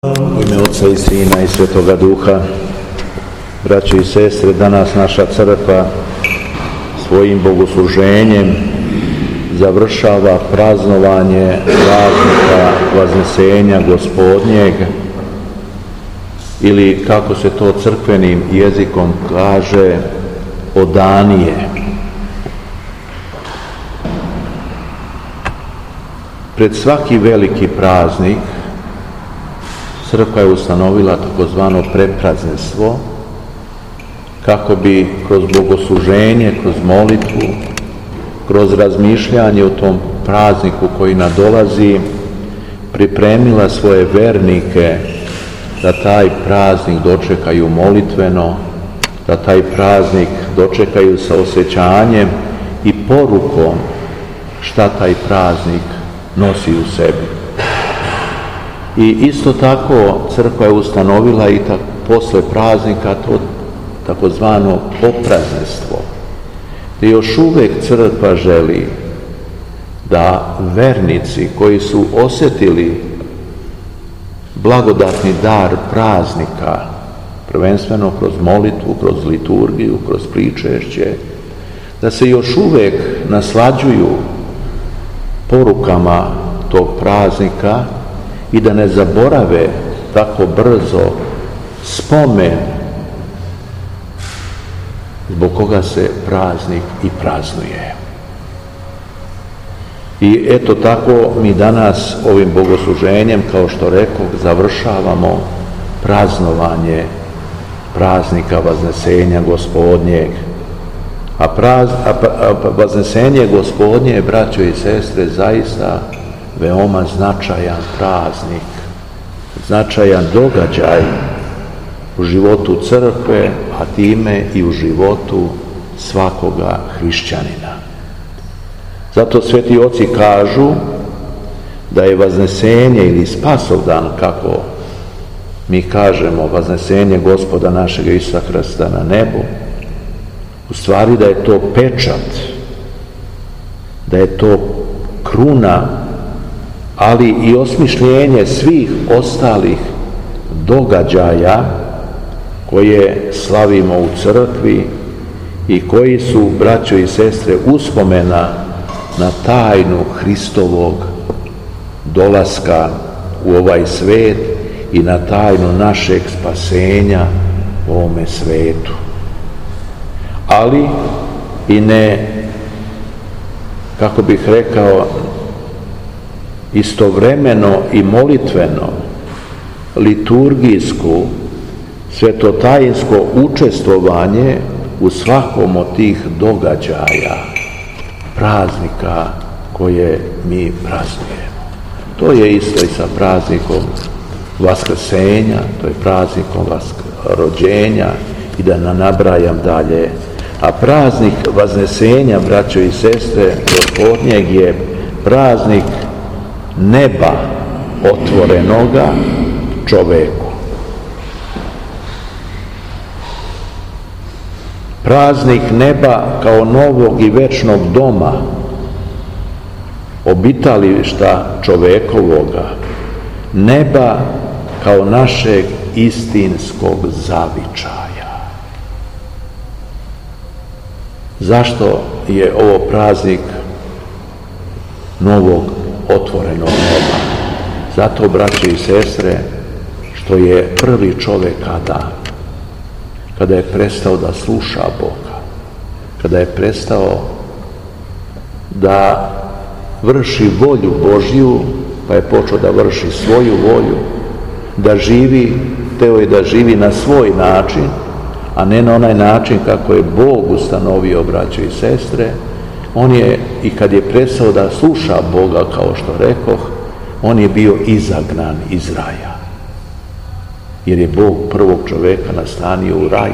U ime Otca i Sina i Svetoga Duha, braćo i sestre, danas naša crkva svojim bogosluženjem završava praznovanje praznika Vaznesenja Gospodnjeg, ili kako se to crkvenim jezikom kaže, odanije. Pred svaki veliki praznik crkva je ustanovila takozvano preprazništvo kako bi kroz bogosluženje, kroz molitvu, kroz razmišljanje o tom prazniku koji nadolazi pripremila svoje vernike da taj praznik dočekaju molitveno, da taj praznik dočekaju sa osjećanjem i porukom šta taj praznik nosi u sebi. I isto tako crkva je ustanovila i posle praznika to takozvano poprazništvo, gdje još uvijek crkva želi da vernici koji su osjetili blagodatni dar praznika, prvenstveno kroz molitvu, kroz liturgiju, kroz pričešće, da se još uvijek naslađuju porukama tog praznika i da ne zaborave tako brzo spomen zbog koga se praznik i praznuje. I eto tako mi danas ovim bogosluženjem, kao što rekoh, završavamo praznovanje praznika Vaznesenja Gospodnjeg. A Vaznesenje Gospodnje, braćo i sestre, zaista veoma značajan praznik, značajan događaj u životu crkve, a time i u životu svakoga hrišćanina. Zato sveti oci kažu da je Vaznesenje ili Spasovdan, kako mi kažemo, Vaznesenje Gospoda našeg Isusa Hrista na nebu, u stvari da je to pečat, da je to kruna, ali i osmišljenje svih ostalih događaja koje slavimo u crkvi i koji su, braćo i sestre, uspomena na tajnu Hristovog dolaska u ovaj svet i na tajnu našeg spasenja u ovome svetu. Ali i ne, kako bih rekao, istovremeno i molitveno, liturgijsku, svetotajinsko učestvovanje u svakom od tih događaja, praznika koje mi praznujemo. To je isto i sa praznikom Vaskrsenja, to je praznikom rođenja i da ne nabrajam dalje. A praznik Vaznesenja, braćo i sestre, Gospodnjeg je praznik neba otvorenoga čoveku. Praznik neba kao novog i večnog doma, obitališta čovekovoga, neba kao našeg istinskog zavičaja. Zašto je ovo praznik novog otvorenog neba? Zato, braće i sestre, što je prvi čovjek Adam, kada je prestao da sluša Boga, kada je prestao da vrši volju Božju, pa je počeo da vrši svoju volju, da živi, teo je da živi na svoj način, a ne na onaj način kako je Bog ustanovio, braće i sestre. On je, i kad je prestao da sluša Boga, kao što rekoh, on je bio izagnan iz raja. Jer je Bog prvog čoveka nastanio u raju.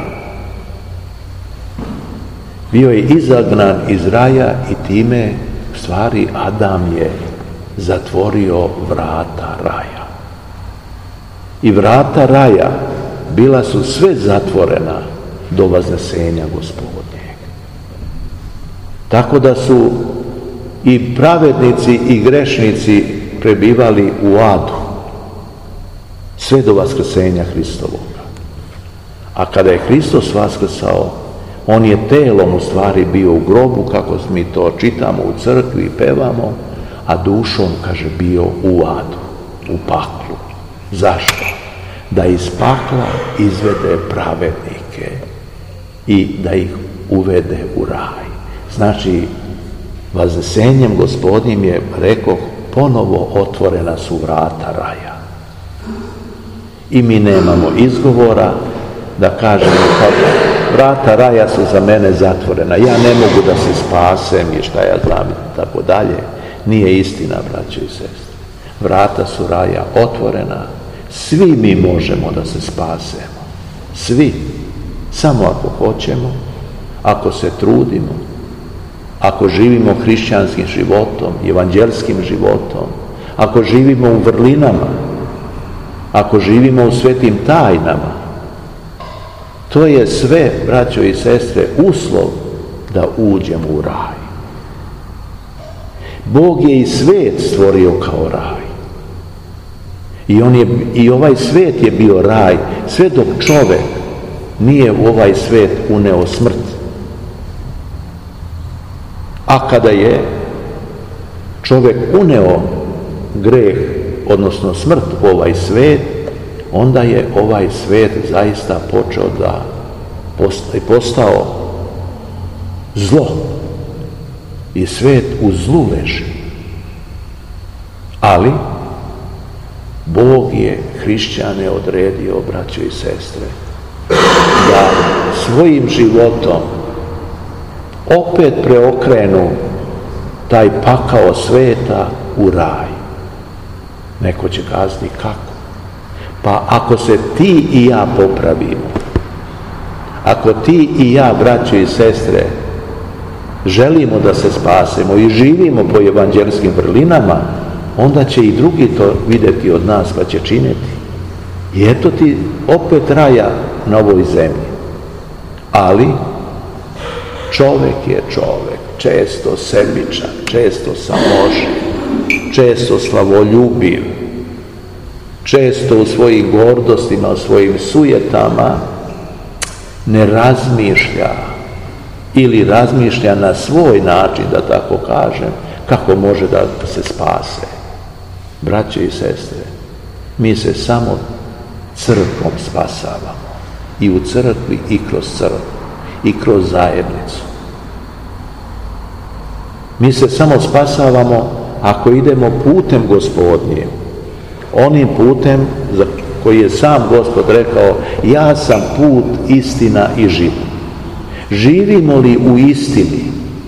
Bio je izagnan iz raja i time, u stvari, Adam je zatvorio vrata raja. I vrata raja bila su sve zatvorena do Vaznesenja Gospodnjeg. Tako da su i pravednici i grešnici prebivali u adu. sve do vaskrsenja Hristovoga. A kada je Hristos vaskrsao, on je telom u stvari bio u grobu, kako mi to čitamo u crkvi i pevamo, a dušom, kaže, bio u adu, u paklu. Zašto? Da iz pakla izvede pravednike i da ih uvede u raj. Znači, vaznesenjem Gospodnjim je, rekoh, ponovo otvorena su vrata raja. I mi nemamo izgovora da kažemo, pa vrata raja su za mene zatvorena, ja ne mogu da se spasem i šta ja znam, tako dalje. Nije istina, braćo i sestre. Vrata su raja otvorena, svi mi možemo da se spasemo. Svi. Samo ako hoćemo, ako se trudimo, ako živimo hrišćanskim životom, evanđelskim životom, ako živimo u vrlinama, ako živimo u svetim tajnama. To je sve, braćo i sestre, uslov da uđemo u raj. Bog je i svet stvorio kao raj. I ovaj svet je bio raj, sve dok čovek nije u ovaj svet uneo smrt. A kada je čovek uneo greh, odnosno smrt u ovaj svet, onda je ovaj svet zaista počeo da postao zlo. I svet u zlu leži. Ali Bog je hrišćane odredio, braćo i sestre, da svojim životom opet preokrenu taj pakao sveta u raj. Neko će kazati kako? Pa ako se ti i ja popravimo, ako ti i ja, braćo i sestre, želimo da se spasemo i živimo po evanđelskim vrlinama, onda će i drugi to vidjeti od nas pa će činiti. I eto ti opet raja na ovoj zemlji. Ali čovek je čovek, često sebičan, često samoživ, često slavoljubiv, često u svojim gordostima, u svojim sujetama ne razmišlja ili razmišlja na svoj način, da tako kažem, kako može da se spase. Braće i sestre, mi se samo crkvom spasavamo. I u crkvi i kroz crkvu i kroz zajednicu. Mi se samo spasavamo ako idemo putem Gospodnjim. Onim putem za koji je sam Gospod rekao, ja sam put, istina i život. Živimo li u istini?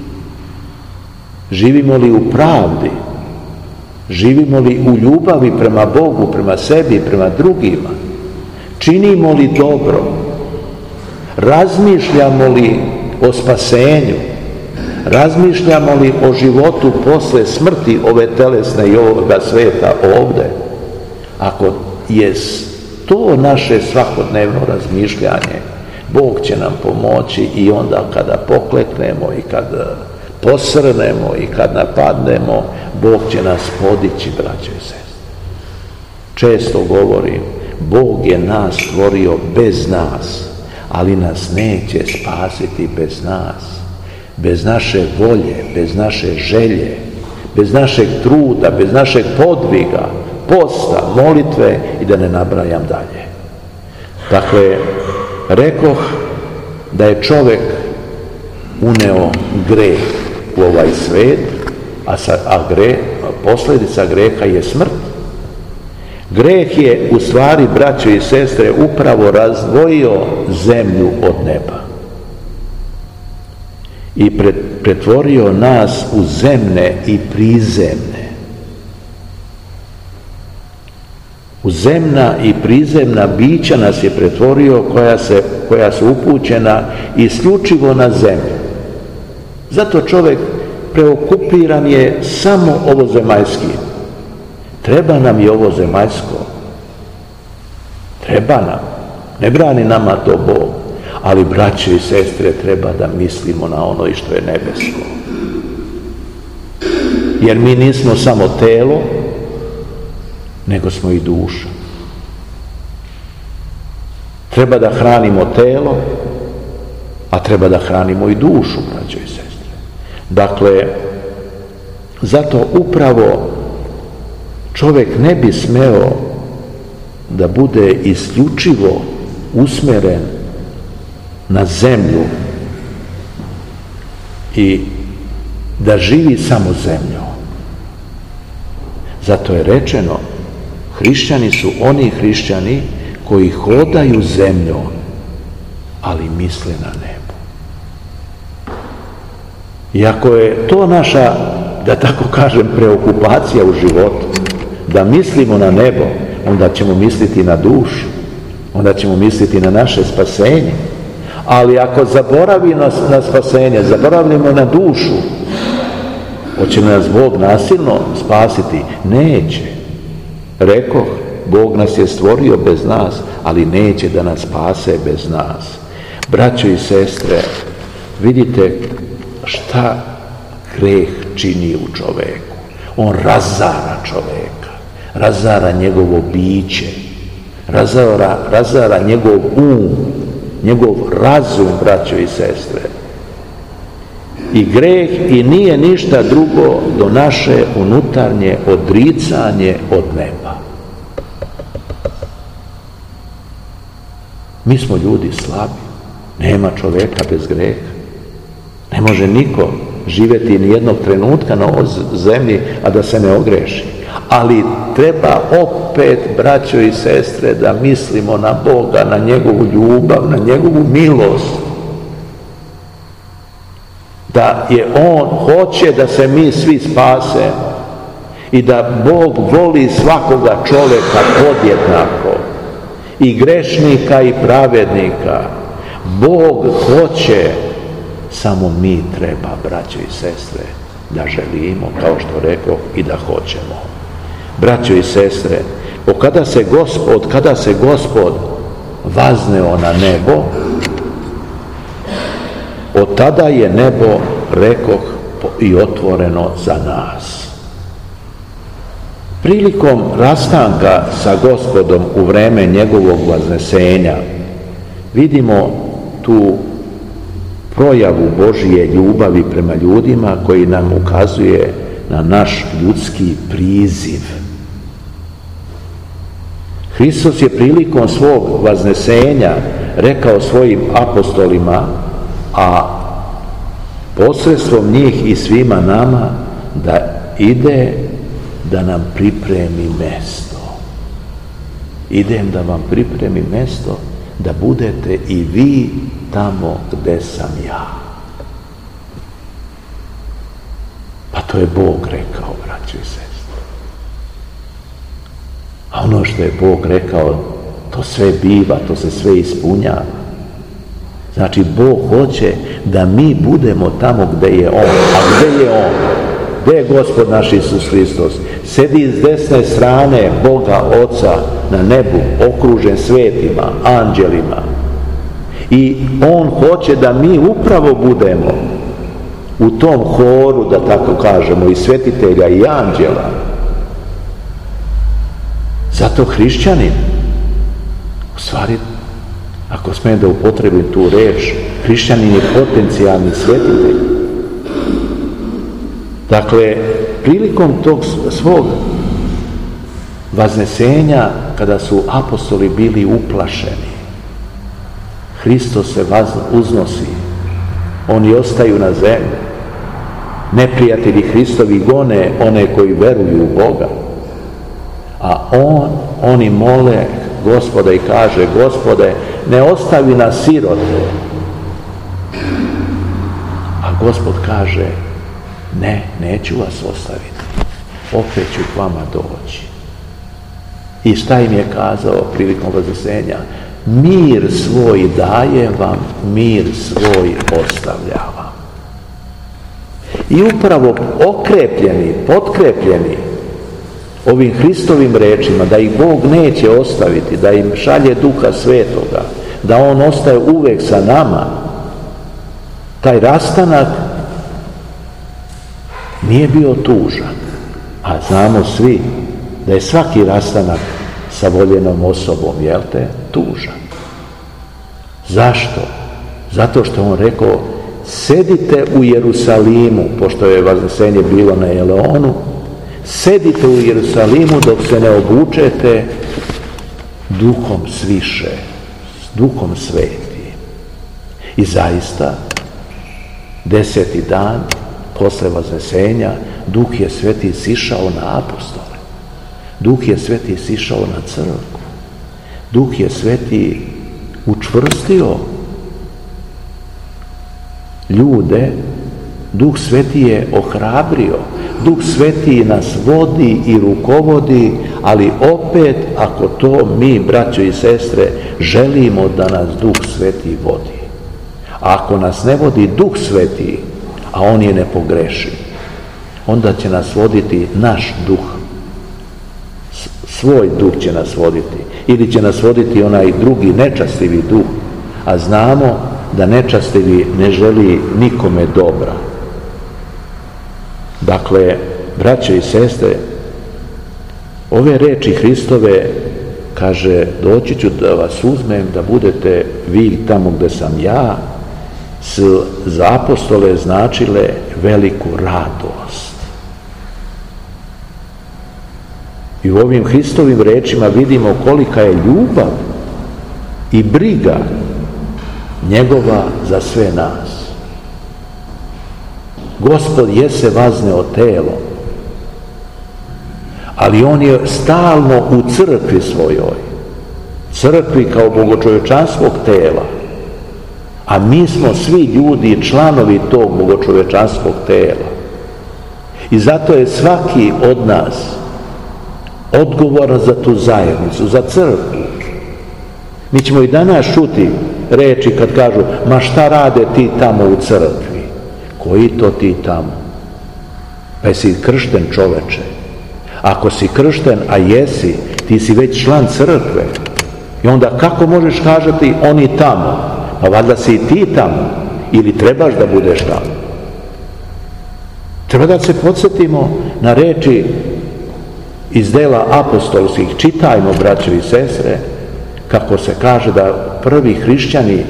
Živimo li u pravdi? Živimo li u ljubavi prema Bogu, prema sebi, prema drugima? Činimo li dobro? Razmišljamo li o spasenju? Razmišljamo li o životu posle smrti ove telesne i ovoga sveta ovde? Ako je to naše svakodnevno razmišljanje, Bog će nam pomoći i onda kada pokleknemo i kad posrnemo i kad napadnemo, Bog će nas podići, braćo i sestre. Često govorim, Bog je nas stvorio bez nas, ali nas neće spasiti bez nas. Bez naše volje, bez naše želje, bez našeg truda, bez našeg podviga, posta, molitve i da ne nabrajam dalje. Dakle, rekoh da je čovek uneo greh u ovaj svet, a posljedica greha je smrt. Greh je u stvari, braćo i sestre, upravo razdvojio zemlju od neba i pretvorio nas u zemne i prizemne. U zemna i prizemna bića nas je pretvorio koja su upućena isključivo na zemlju. Zato čovjek preokupiran je samo ovozemaljskim. Treba nam i ovo zemaljsko. Treba nam. Ne brani nama to Bog. Ali, braće i sestre, treba da mislimo na ono i što je nebesko. Jer mi nismo samo telo, nego smo i duša. Treba da hranimo telo, a treba da hranimo i dušu, braćo i sestre. Dakle, zato upravo čovjek ne bi smeo da bude isključivo usmeren na zemlju i da živi samo zemljom. Zato je rečeno, hrišćani su oni hrišćani koji hodaju zemljom, ali misle na nebo. I ako je to naša, da tako kažem, preokupacija u životu, da mislimo na nebo, onda ćemo misliti na dušu, onda ćemo misliti na naše spasenje. Ali ako zaboravimo na spasenje, zaboravimo na dušu, hoće li nas Bog nasilno spasiti? Neće. Rekoh, Bog nas je stvorio bez nas, ali neće da nas spase bez nas. Braćo i sestre, vidite šta greh čini u čoveku. On razara čoveka, razara njegovo biće, razara njegov um, njegov razum, braćo i sestre. I greh i nije ništa drugo do naše unutarnje odricanje od neba. Mi smo ljudi slabi, nema čoveka bez greha. Ne može niko živjeti ni jednog trenutka na ovoj zemlji, a da se ne ogreši. Ali treba opet, braćo i sestre, da mislimo na Boga, na njegovu ljubav, na njegovu milost. Da je On hoće da se mi svi spasemo i da Bog voli svakoga čovjeka podjednako, i grešnika i pravednika. Bog hoće, samo mi treba, braćo i sestre, da želimo, kao što rekao, i da hoćemo. Braćo i sestre, od kada se Gospod vazneo na nebo, od tada je nebo, rekoh, i otvoreno za nas. Prilikom rastanka sa Gospodom u vreme njegovog vaznesenja vidimo tu projavu Božije ljubavi prema ljudima koji nam ukazuje na naš ljudski priziv. Hristos je prilikom svog vaznesenja rekao svojim apostolima, a posredstvom njih i svima nama, da ide da nam pripremi mesto. Idem da vam pripremim mesto, da budete i vi tamo gde sam ja. Pa to je Bog rekao, braćo i sestre. A ono što je Bog rekao, to sve biva, to se sve ispunjava. Znači, Bog hoće da mi budemo tamo gde je On. A gde je On? Gde je Gospod naš Isus Hristos? Sedi s desne strane Boga Oca na nebu, okružen svetima, anđelima. I On hoće da mi upravo budemo u tom horu, da tako kažemo, i svetitelja i anđela. Zato hrišćanin, u stvari, ako smijem da upotrebim tu reč, hrišćanin je potencijalni svetitelj. Dakle, prilikom tog svog vaznesenja, kada su apostoli bili uplašeni, Hristos se uznosi, oni ostaju na zemlji. Neprijatelji Hristovi gone one koji veruju u Boga. A oni mole Gospoda i kaže, Gospode, ne ostavi nas sirote. A Gospod kaže, ne, neću vas ostaviti. Opet ću k vama doći. I šta im je kazao prilikom vaznesenja? Mir svoj dajem vam, mir svoj ostavljam vam. I upravo okrepljeni, potkrepljeni ovim Hristovim rečima, da ih Bog neće ostaviti, da im šalje Duha Svetoga, da On ostaje uvek sa nama, taj rastanak nije bio tužan. A znamo svi da je svaki rastanak sa voljenom osobom, jel te, tužan. Zašto? Zato što on rekao, sedite u Jerusalimu, pošto je Vaznesenje bilo na Eleonu, sedite u Jerusalimu dok se ne obučete duhom sviše, duhom sveti. I zaista, 10. dan posle Vaznesenja, Duh je Sveti sišao na apostole. Duh je Sveti sišao na crkvu. Duh je Sveti učvrstio ljude, Duh Sveti je ohrabrio, Duh Sveti nas vodi i rukovodi, ali opet ako to mi, braćo i sestre, želimo da nas Duh Sveti vodi. A ako nas ne vodi Duh Sveti, a on je nepogrešiv, onda će nas voditi naš duh. Svoj duh će nas voditi. Ili će nas voditi onaj drugi nečastivi duh. A znamo da nečastivi ne želi nikome dobra. Dakle, braće i sestre, ove reči Hristove, kaže, doći ću da vas uzmem, da budete vi tamo gde sam ja, su za apostole značile veliku radost. I u ovim Hristovim rečima vidimo kolika je ljubav i briga njegova za sve nas. Gospod jese vazneo telo, ali on je stalno u crkvi svojoj, crkvi kao bogočovečanskog tela, a mi smo svi ljudi članovi tog bogočovečanskog tela. I zato je svaki od nas odgovoran za tu zajednicu, za crkvu. Mi ćemo i danas čuti reči kad kažu, ma šta rade ti tamo u crkvi? Koji to ti tamo? Pa jesi kršten, čoveče? Ako si kršten, a jesi, ti si već član crkve. I onda kako možeš kažati oni tamo? Pa valjda si i ti tamo, ili trebaš da budeš tamo. Treba da se podsjetimo na reči iz dela apostolskih. Čitajmo, braće i sestre, kako se kaže da prvi hrišćani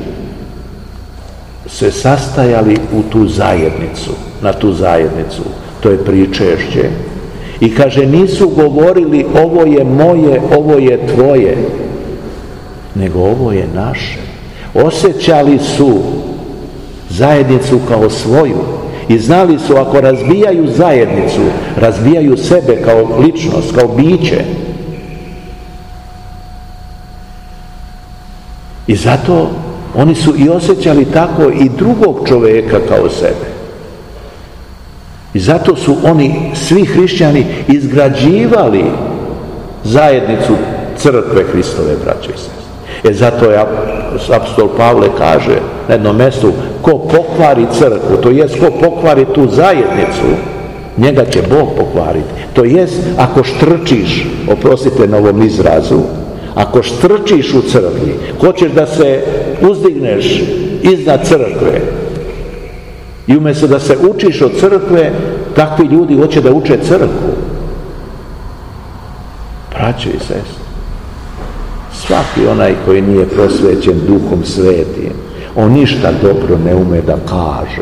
se sastajali u tu zajednicu, na tu zajednicu, to je pričešće. I kaže, nisu govorili ovo je moje, ovo je tvoje, nego ovo je naše. Osjećali su zajednicu kao svoju i znali su ako razbijaju zajednicu, razbijaju sebe kao ličnost, kao biće. I zato oni su i osjećali tako i drugog čovjeka kao sebe. I zato su oni, svi hrišćani, izgrađivali zajednicu crkve Hristove, braće i sestre. Zato je apostol Pavle kaže na jednom mjestu, ko pokvari crkvu, to jest ko pokvari tu zajednicu, njega će Bog pokvariti. To jest, ako štrčiš, oprostite na ovom izrazu, ako štrčiš u crkvi, hoćeš da se uzdigneš iznad crkve i umjesto da se učiš od crkve, takvi ljudi hoće da uče crkvu. Braćo i sestre, svaki onaj koji nije prosvećen Duhom Svetim, on ništa dobro ne ume da kaže.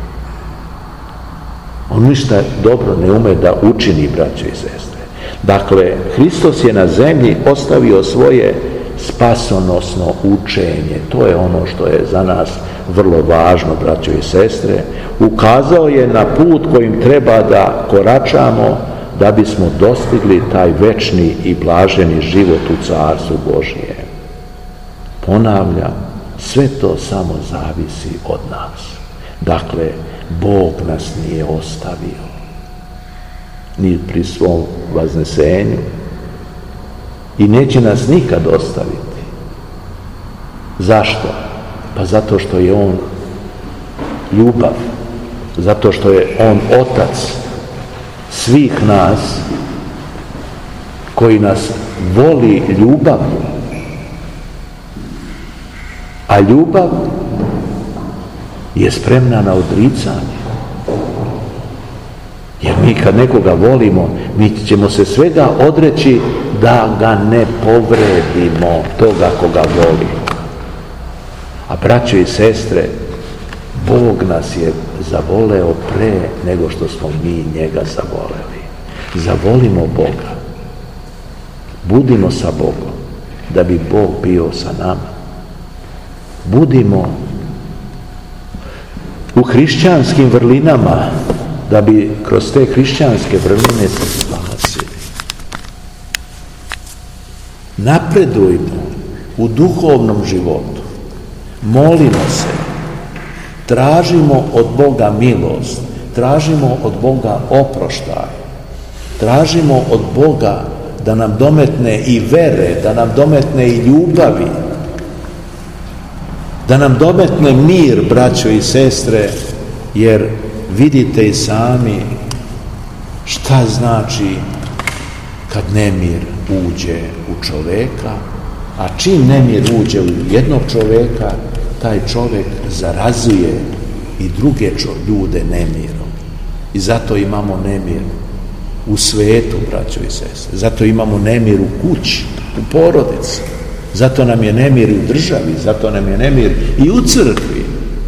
On ništa dobro ne ume da učini, braćo i sestre. Dakle, Hristos je na zemlji ostavio svoje spasonosno učenje. To je ono što je za nas vrlo važno, braćo i sestre. Ukazao je na put kojim treba da koračamo da bismo dostigli taj večni i blaženi život u Carstvu Božje. Ponavljam, sve to samo zavisi od nas. Dakle, Bog nas nije ostavio ni pri svom vaznesenju i neće nas nikad ostaviti. Zašto? Pa zato što je On ljubav, zato što je On Otac svih nas, koji nas voli ljubavlju. A ljubav je spremna na odricanje. Jer mi kad nekoga volimo, mi ćemo se svega odreći da ga ne povredimo, toga koga volimo. A braćo i sestre, Bog nas je zavoleo pre nego što smo mi njega zavoleli. Zavolimo Boga. Budimo sa Bogom, da bi Bog bio sa nama. Budimo u hrišćanskim vrlinama, da bi kroz te hrišćanske vrline se spasili. Napredujmo u duhovnom životu. Molimo se. Tražimo od Boga milost. Tražimo od Boga oproštaj. Tražimo od Boga da nam dometne i vere, da nam dometne i ljubavi, da nam dometne mir, braćo i sestre, jer vidite i sami šta znači kad nemir uđe u čoveka, a čim nemir uđe u jednog čoveka, taj čovek zarazuje i druge ljude nemirom. I zato imamo nemir u svetu, braćo i sestre. Zato imamo nemir u kući, u porodici. Zato nam je nemir i u državi, zato nam je nemir i u crkvi.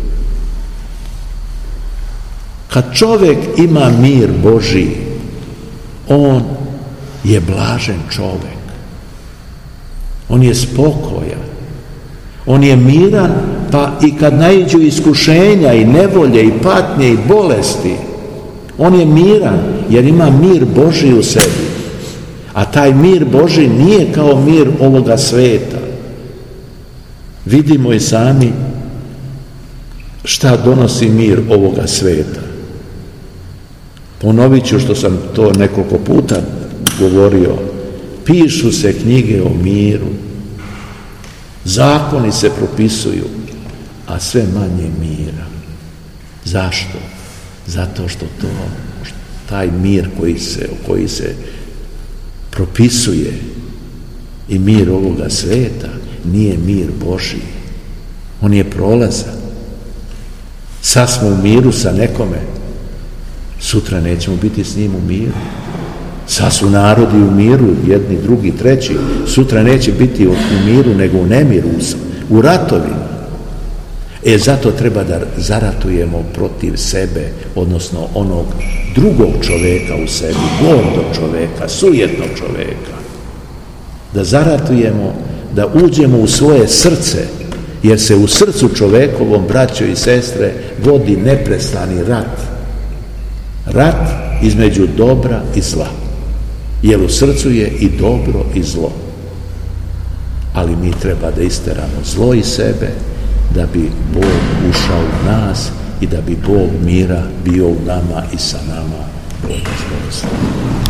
Kad čovjek ima mir Božji, on je blažen čovjek. On je spokojan. On je miran, pa i kad naiđu iskušenja i nevolje i patnje i bolesti, on je miran jer ima mir Božji u sebi. A taj mir Božji nije kao mir ovoga sveta. Vidimo i sami šta donosi mir ovoga sveta. Ponovit ću što sam to nekoliko puta govorio. Pišu se knjige o miru, zakoni se propisuju, a sve manje mira. Zašto? Zato što taj mir koji se propisuje i mir ovoga sveta nije mir Božji. On je prolazan. Sad smo u miru sa nekome, sutra nećemo biti s njim u miru. Sad su narodi u miru, jedni, drugi, treći, sutra neće biti u miru nego u nemiru, u ratovima. Zato treba da zaratujemo protiv sebe, odnosno onog drugog čoveka u sebi, gordog čoveka, sujetnog čoveka. Da zaratujemo, da uđemo u svoje srce, jer se u srcu čovekovom, braćo i sestre, vodi neprestani rat. Rat između dobra i zla. Jer u srcu je i dobro i zlo. Ali mi treba da isteramo zlo iz sebe, da bi Bog ušao u nas i da bi Bog mira bio u nama i sa nama. Bog nas blagoslovi.